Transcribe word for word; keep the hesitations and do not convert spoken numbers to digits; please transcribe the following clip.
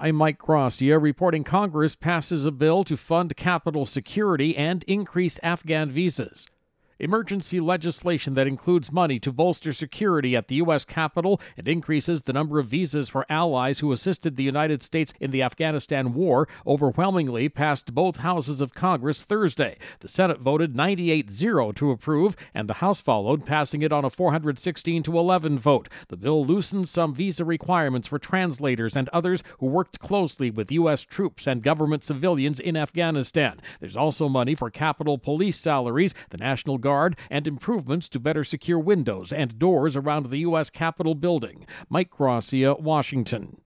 I'm Mike Gracia reporting Congress passes a bill to fund Capitol security and increase Afghan visas. Emergency legislation that includes money to bolster security at the U S Capitol and increases the number of visas for allies who assisted the United States in the Afghanistan war overwhelmingly passed both houses of Congress Thursday. The Senate voted ninety-eight zero to approve, and the House followed, passing it on a four hundred sixteen to eleven vote. The bill loosens some visa requirements for translators and others who worked closely with U S troops and government civilians in Afghanistan. There's also money for Capitol Police salaries, the National Guard, and improvements to better secure windows and doors around the U S Capitol building. Mike Gracia, Washington.